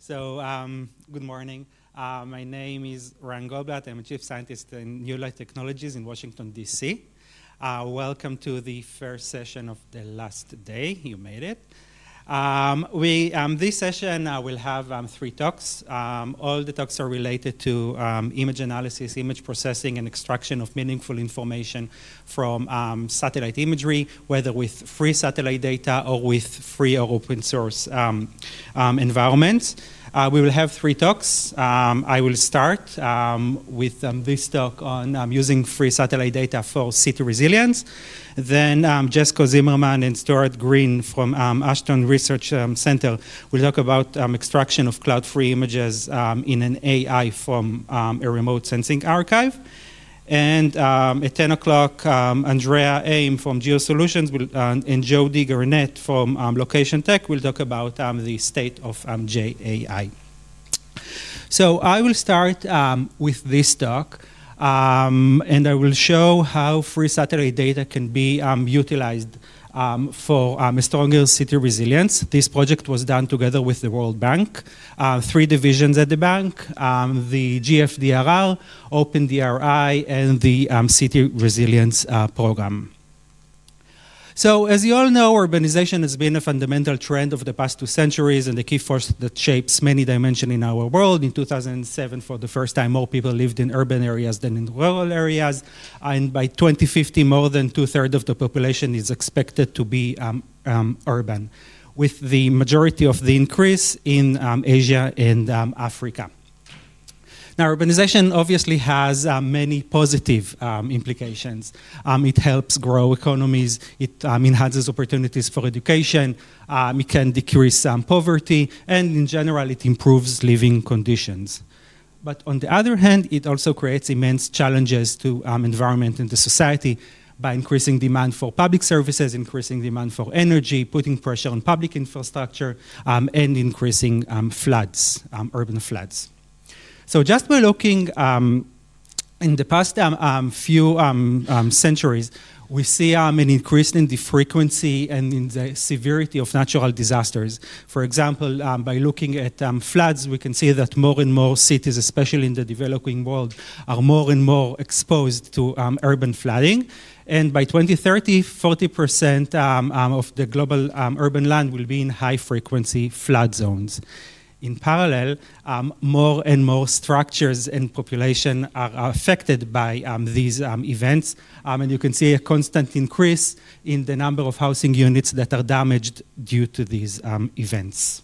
Good morning. My name is Ran Goldblatt. I'm a chief scientist in New Light Technologies in Washington, D.C. Welcome to the first session of the last day. You made it. This session will have three talks. All the talks are related to image analysis, image processing, and extraction of meaningful information from satellite imagery, whether with free satellite data or with free or open source environments. We will have three talks. I will start with this talk on using free satellite data for city resilience. Then Jesko Zimmerman and Stuart Green from Ashton Research Center will talk about extraction of cloud-free images in an AI from a remote sensing archive. And at 10 o'clock, Andrea Aim from GeoSolutions and Jody Garnett from Location Tech will talk about the state of JAI. So I will start with this talk, and I will show how free satellite data can be utilized for a stronger city resilience. This project was done together with the World Bank, three divisions at the bank, the GFDRR, OpenDRI, and the City Resilience Program. So as you all know, urbanization has been a fundamental trend of the past 2 centuries and a key force that shapes many dimensions in our world. In 2007, for the first time, more people lived in urban areas than in rural areas. And by 2050, more than 2/3 of the population is expected to be urban, with the majority of the increase in Asia and Africa. Now, urbanization obviously has many positive implications. It helps grow economies. It enhances opportunities for education. It can decrease poverty. And in general, it improves living conditions. But on the other hand, it also creates immense challenges to environment and the society by increasing demand for public services, increasing demand for energy, putting pressure on public infrastructure, and increasing floods, urban floods. So just by looking in the past few centuries, we see an increase in the frequency and in the severity of natural disasters. For example, by looking at floods, we can see that more and more cities, especially in the developing world, are more and more exposed to urban flooding. And by 2030, 40% of the global urban land will be in high-frequency flood zones. In parallel, more and more structures and population are affected by these events. And you can see a constant increase in the number of housing units that are damaged due to these events.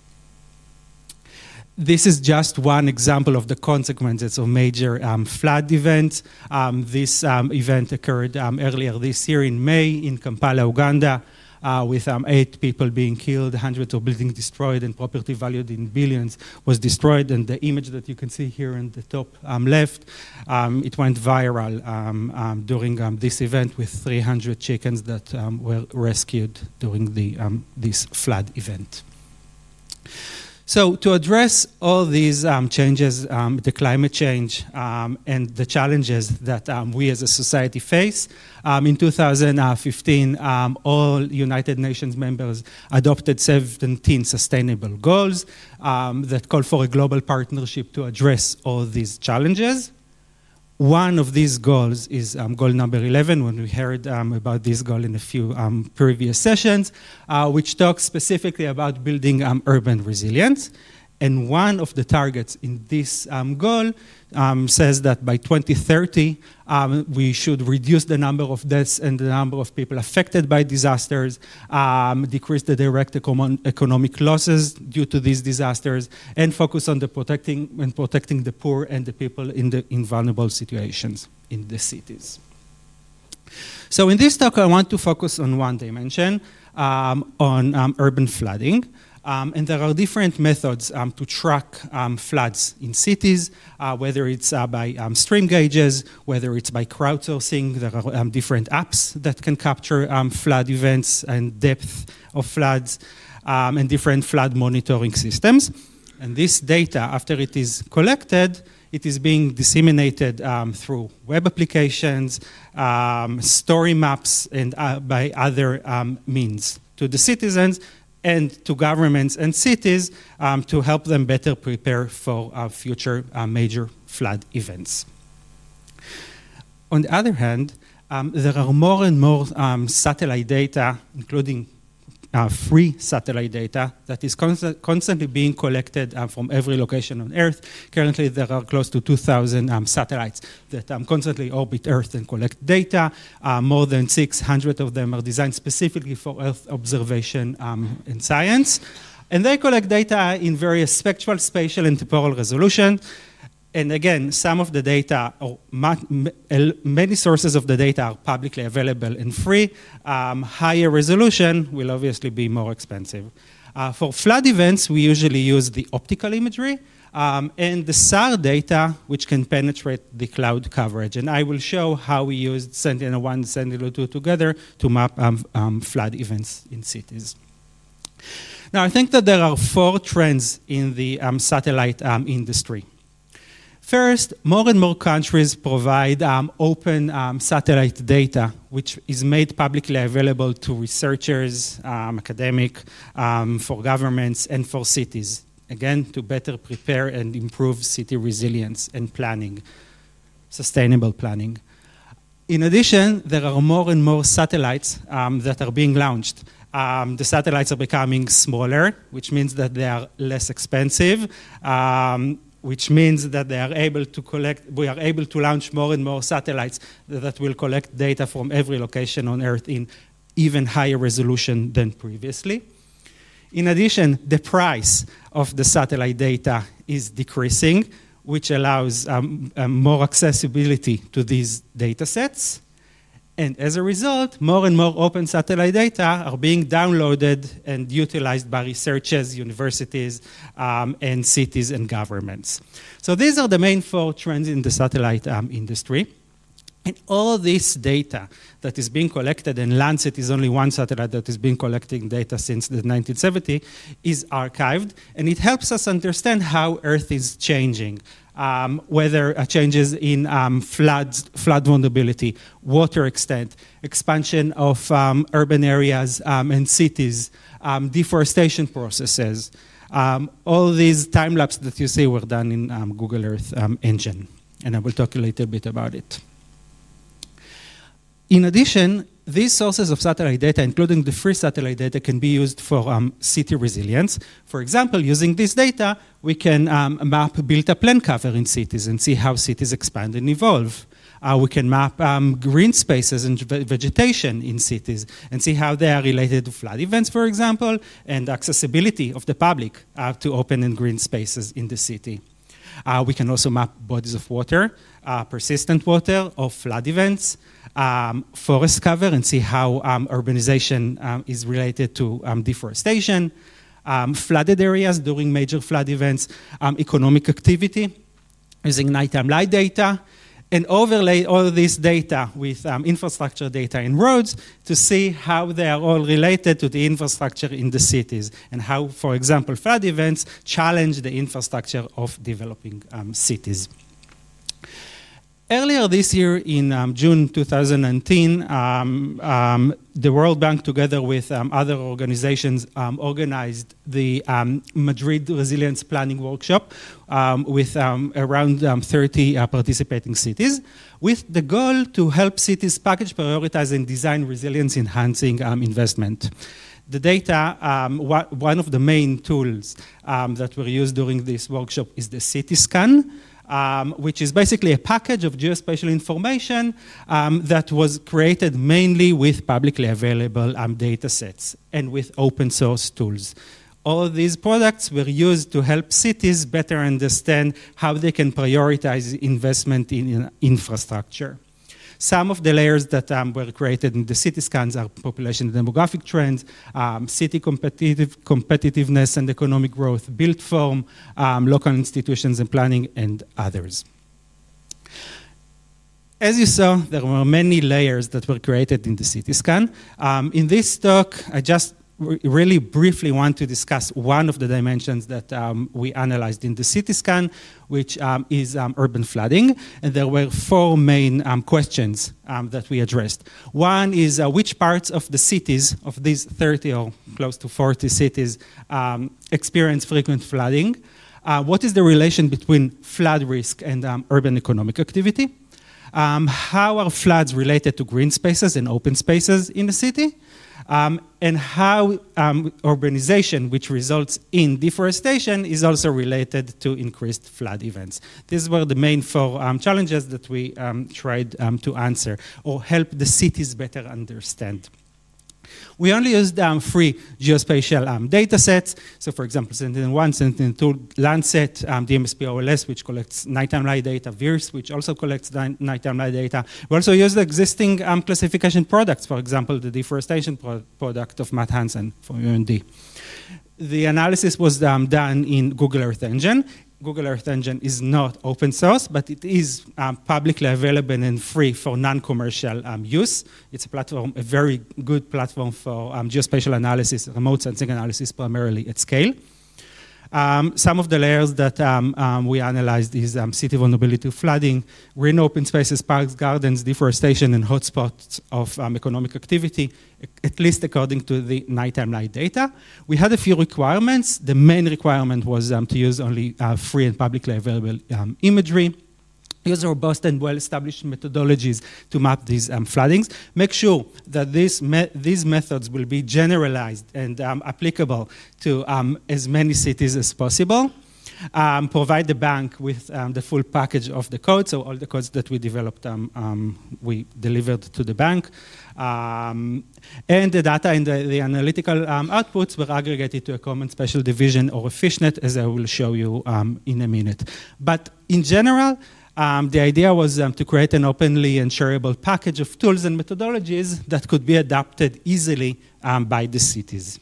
This is just one example of the consequences of major flood events. This event occurred earlier this year in May in Kampala, Uganda. With 8 people being killed, hundreds of buildings destroyed, and property valued in billions was destroyed. And the image that you can see here in the top left, it went viral during this event with 300 chickens that were rescued during this flood event. So to address all these changes, the climate change and the challenges that we as a society face, in 2015, all United Nations members adopted 17 sustainable goals that call for a global partnership to address all these challenges. One of these goals is goal number 11, when we heard about this goal in a few previous sessions, which talks specifically about building urban resilience. And one of the targets in this goal says that by 2030, we should reduce the number of deaths and the number of people affected by disasters, decrease the direct economic losses due to these disasters, and focus on protecting the poor and the people in vulnerable situations in the cities. So in this talk, I want to focus on one dimension, on urban flooding. And there are different methods to track floods in cities, whether it's by stream gauges, whether it's by crowdsourcing. There are different apps that can capture flood events and depth of floods, and different flood monitoring systems. And this data, after it is collected, it is being disseminated through web applications, story maps, and by other means to the citizens and to governments and cities to help them better prepare for future major flood events. On the other hand, there are more and more satellite data, including free satellite data, that is constantly being collected from every location on Earth. Currently, there are close to 2,000 satellites that constantly orbit Earth and collect data. More than 600 of them are designed specifically for Earth observation and science. And they collect data in various spectral, spatial, and temporal resolution. And again, some of the data, or many sources of the data are publicly available and free. Higher resolution will obviously be more expensive. For flood events, we usually use the optical imagery and the SAR data, which can penetrate the cloud coverage. And I will show how we used Sentinel-1 and Sentinel-2 together to map flood events in cities. Now, I think that there are 4 trends in the satellite industry. First, more and more countries provide open satellite data, which is made publicly available to researchers, academic, for governments, and for cities. Again, to better prepare and improve city resilience and planning, sustainable planning. In addition, there are more and more satellites that are being launched. The satellites are becoming smaller, which means that they are less expensive, which means that we are able to launch more and more satellites that will collect data from every location on Earth in even higher resolution than previously. In addition, the price of the satellite data is decreasing, which allows more accessibility to these data sets. And as a result, more and more open satellite data are being downloaded and utilized by researchers, universities, and cities and governments. So these are the main 4 trends in the satellite industry. And all this data that is being collected, and Landsat is only one satellite that has been collecting data since the 1970s, is archived, and it helps us understand how Earth is changing. Whether changes in flood vulnerability, water extent, expansion of urban areas and cities, deforestation processes. All these time lapse that you see were done in Google Earth engine, and I will talk a little bit about it. In addition, these sources of satellite data, including the free satellite data, can be used for city resilience. For example, using this data, we can map built-up land cover in cities and see how cities expand and evolve. We can map green spaces and vegetation in cities and see how they are related to flood events, for example, and accessibility of the public to open and green spaces in the city. We can also map bodies of water, persistent water, or flood events, forest cover, and see how urbanization is related to deforestation, flooded areas during major flood events, economic activity, using nighttime light data, and overlay all this data with infrastructure data in roads to see how they are all related to the infrastructure in the cities and how, for example, flood events challenge the infrastructure of developing cities. Earlier this year, in June 2019, the World Bank, together with other organizations, organized the Madrid Resilience Planning Workshop with around 30 participating cities, with the goal to help cities package, prioritize, and design resilience-enhancing investment. The data, one of the main tools that were used during this workshop is the Cityscan, which is basically a package of geospatial information that was created mainly with publicly available data sets and with open source tools. All of these products were used to help cities better understand how they can prioritize investment in infrastructure. Some of the layers that were created in the Cityscans are population and demographic trends, city competitiveness and economic growth, built form, local institutions and planning, and others. As you saw, there were many layers that were created in the Cityscan. In this talk, I just really briefly want to discuss one of the dimensions that we analyzed in the city scan, which is urban flooding. And there were four main questions that we addressed. One is which parts of the cities, of these 30 or close to 40 cities, experience frequent flooding? What is the relation between flood risk and urban economic activity? How are floods related to green spaces and open spaces in the city? And how urbanization, which results in deforestation, is also related to increased flood events. These were the main four challenges that we tried to answer or help the cities better understand. We only used 3 geospatial data sets. So for example, Sentinel-1, Sentinel-2, Landsat, DMSP-OLS, which collects nighttime light data, VIRS, which also collects nighttime light data. We also used existing classification products, for example, the deforestation product of Matt Hansen from UND. The analysis was done in Google Earth Engine. Google Earth Engine is not open source, but it is publicly available and free for non-commercial use. It's a platform, a very good platform for geospatial analysis, remote sensing analysis, primarily at scale. Some of the layers that we analyzed is city vulnerability to flooding, green open spaces, parks, gardens, deforestation, and hotspots of economic activity, at least according to the nighttime light data. We had a few requirements. The main requirement was to use only free and publicly available imagery. Use robust and well-established methodologies to map these floodings. Make sure that these methods will be generalized and applicable to as many cities as possible. Provide the bank with the full package of the code, so all the codes that we developed, we delivered to the bank. And the data and the analytical outputs were aggregated to a common special division or a fishnet, as I will show you in a minute. But in general, the idea was to create an openly and shareable package of tools and methodologies that could be adapted easily by the cities.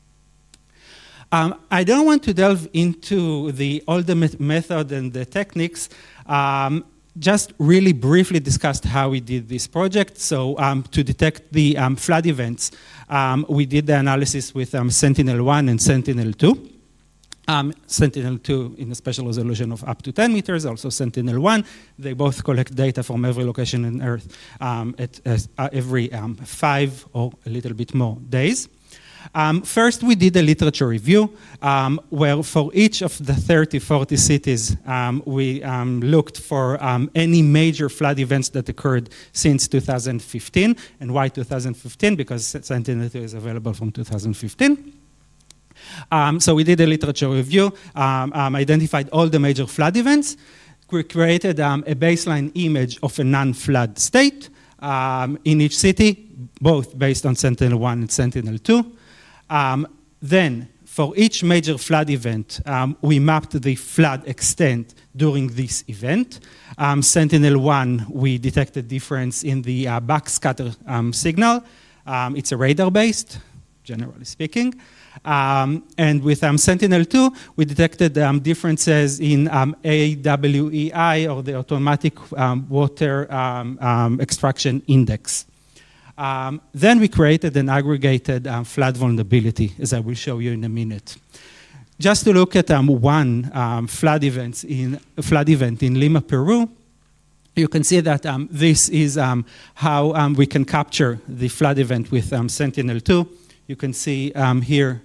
I don't want to delve into all the method and the techniques, just really briefly discussed how we did this project. So to detect the flood events, we did the analysis with Sentinel-1 and Sentinel-2. Sentinel-2 in a spatial resolution of up to 10 meters, also Sentinel-1. They both collect data from every location on Earth at every 5 or a little bit more days. First, we did a literature review where for each of the 30, 40 cities, we looked for any major flood events that occurred since 2015. And why 2015? Because Sentinel-2 is available from 2015. So we did a literature review, identified all the major flood events. We created a baseline image of a non-flood state in each city, both based on Sentinel-1 and Sentinel-2. Then, for each major flood event, we mapped the flood extent during this event. Sentinel-1, we detected difference in the backscatter signal. It's a radar-based, generally speaking. And with Sentinel-2, we detected differences in AWEI, or the Automatic Water Extraction Index. Then we created an aggregated flood vulnerability, as I will show you in a minute. Just to look at one flood event in Lima, Peru, you can see that this is how we can capture the flood event with Sentinel-2. You can see here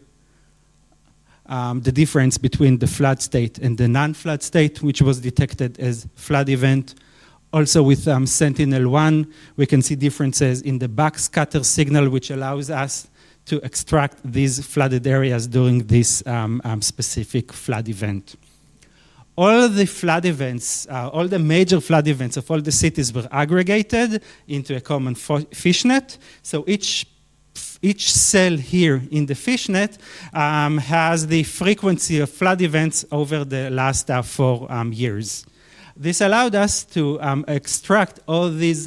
the difference between the flood state and the non-flood state, which was detected as flood event. Also with Sentinel-1, we can see differences in the backscatter signal, which allows us to extract these flooded areas during this specific flood event. All the flood events, all the major flood events of all the cities were aggregated into a common fishnet. So each cell here in the fishnet has the frequency of flood events over the last 4 years. This allowed us to extract all these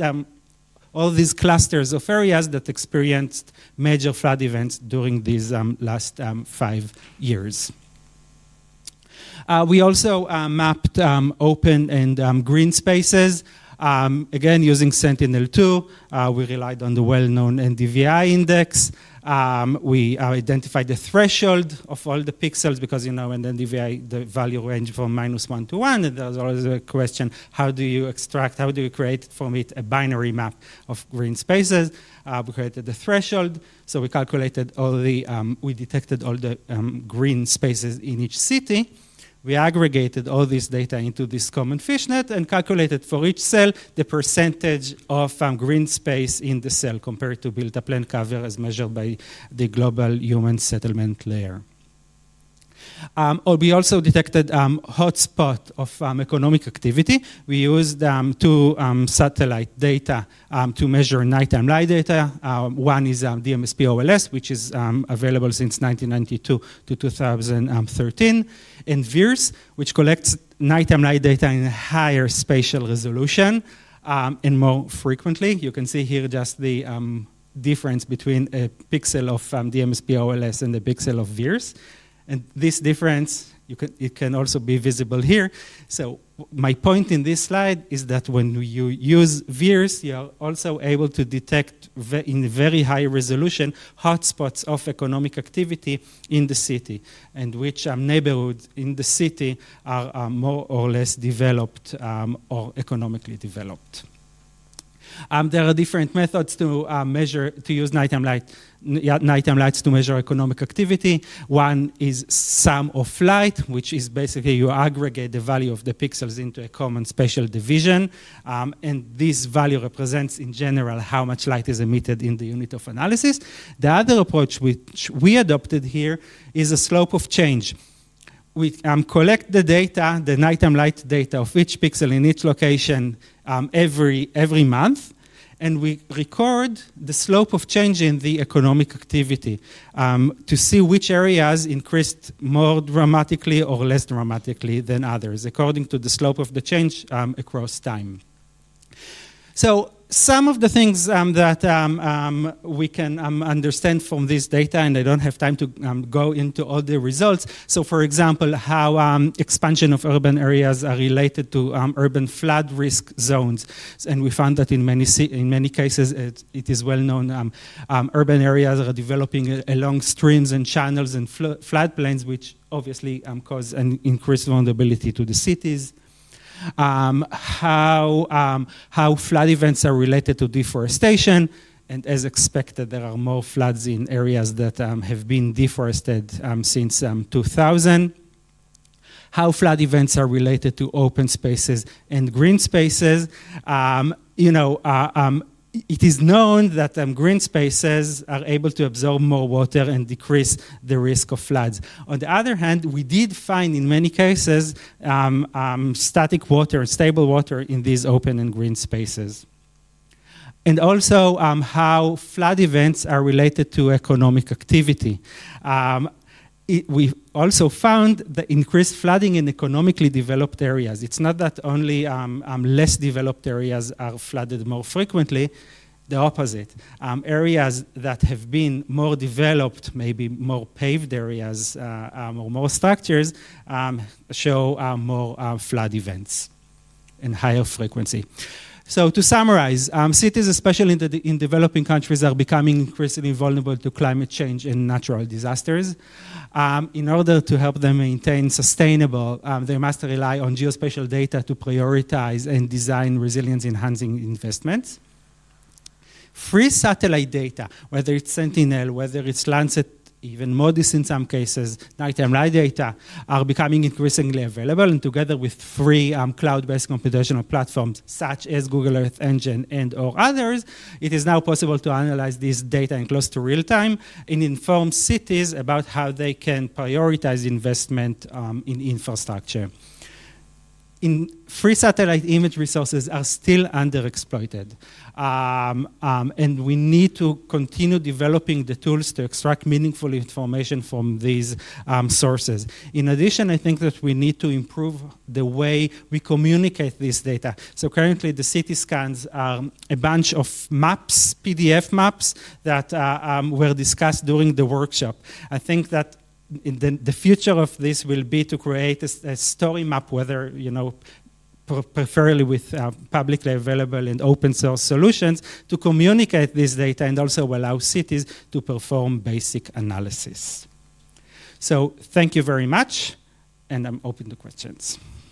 clusters of areas that experienced major flood events during these last 5 years. We also mapped open and green spaces. Again, using Sentinel-2, we relied on the well-known NDVI index. We identified the threshold of all the pixels because, in NDVI, the value range from -1 to 1, and there's always a question, how do you create from it a binary map of green spaces? We created the threshold, so we calculated we detected all the green spaces in each city. We aggregated all this data into this common fishnet and calculated for each cell the percentage of green space in the cell compared to built-up land cover as measured by the global human settlement layer. We also detected hotspot of economic activity. We used two satellite data to measure nighttime light data. One is DMSP-OLS, which is available since 1992 to 2013, and VIRS, which collects nighttime light data in a higher spatial resolution and more frequently. You can see here just the difference between a pixel of DMSP-OLS and a pixel of VIRS. And this difference, it can also be visible here. So my point in this slide is that when you use VIRS, you are also able to detect in very high resolution hotspots of economic activity in the city, and which neighborhoods in the city are more or less developed or economically developed. There are different methods to use nighttime lights to measure economic activity. One is sum of light, which is basically you aggregate the value of the pixels into a common spatial division. And this value represents, in general, how much light is emitted in the unit of analysis. The other approach which we adopted here is a slope of change. We collect the data, the nighttime light data of each pixel in each location every month, and we record the slope of change in the economic activity to see which areas increased more dramatically or less dramatically than others, according to the slope of the change across time. So some of the things that we can understand from this data, and I don't have time to go into all the results. So, for example, how expansion of urban areas are related to urban flood risk zones. And we found that in many cases, it is well known, urban areas are developing along streams and channels and floodplains, which obviously cause an increased vulnerability to the cities. How flood events are related to deforestation, and as expected, there are more floods in areas that have been deforested since 2000. How flood events are related to open spaces and green spaces. It is known that green spaces are able to absorb more water and decrease the risk of floods. On the other hand, we did find in many cases static water, stable water in these open and green spaces. And also how flood events are related to economic activity. We also found the increased flooding in economically developed areas. It's not that only less developed areas are flooded more frequently, the opposite. Areas that have been more developed, maybe more paved areas or more structures, show more flood events and higher frequency. So to summarize, cities, especially in developing countries, are becoming increasingly vulnerable to climate change and natural disasters. In order to help them maintain sustainable, they must rely on geospatial data to prioritize and design resilience-enhancing investments. Free satellite data, whether it's Sentinel, whether it's Landsat, even MODIS in some cases, nighttime light data, are becoming increasingly available, and together with free cloud-based computational platforms such as Google Earth Engine and or others, it is now possible to analyze this data in close to real time and inform cities about how they can prioritize investment in infrastructure. Free satellite image resources are still underexploited. And we need to continue developing the tools to extract meaningful information from these sources. In addition, I think that we need to improve the way we communicate this data. So currently the city scans are a bunch of maps, PDF maps, that were discussed during the workshop. I think that the future of this will be to create a story map, whether preferably with publicly available and open source solutions to communicate this data and also allow cities to perform basic analysis. So thank you very much, and I'm open to questions.